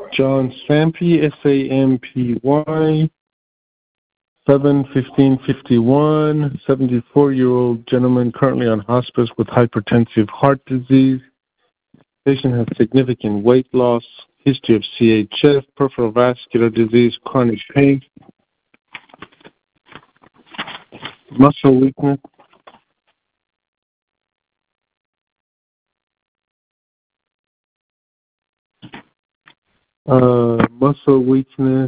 John Sampy, SAMPY, 7/15/51, 74-year-old gentleman currently on hospice with hypertensive heart disease. Patient has significant weight loss, history of CHF, peripheral vascular disease, chronic pain, muscle weakness. Muscle weakness.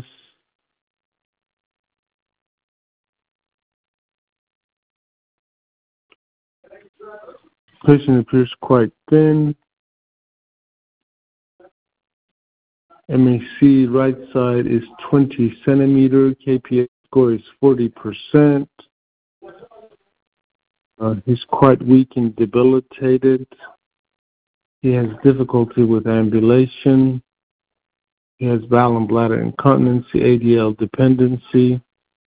Patient appears quite thin. MAC right side is 20 centimeter. KPS score is 40%. He's quite weak and debilitated. He has difficulty with ambulation. He has bowel and bladder incontinence, ADL dependency.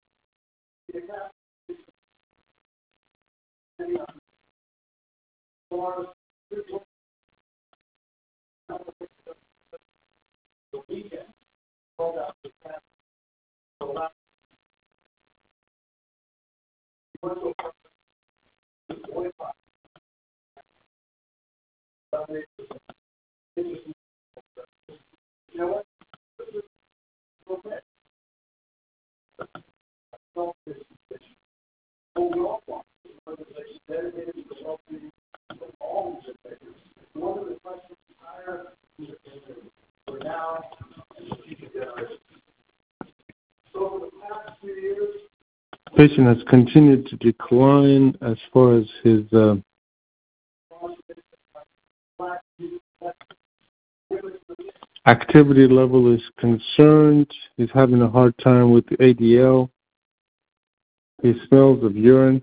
Patient has continued to decline as far as his activity level is concerned. He's having a hard time with the ADL. He smells of urine.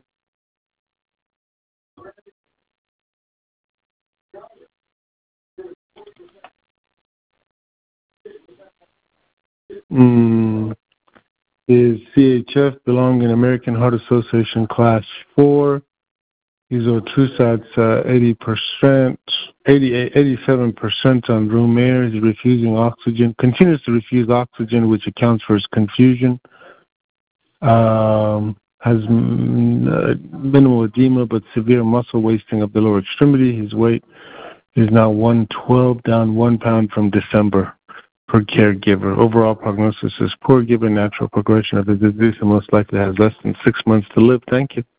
His CHF belong in American Heart Association Class 4. His O2 side's 87% on room air. He's refusing oxygen, continues to refuse oxygen, which accounts for his confusion. Has minimal edema, but severe muscle wasting of the lower extremity. His weight is now 112, down 1 pound from December per caregiver. Overall prognosis is poor given natural progression of the disease and most likely has less than 6 months to live. Thank you.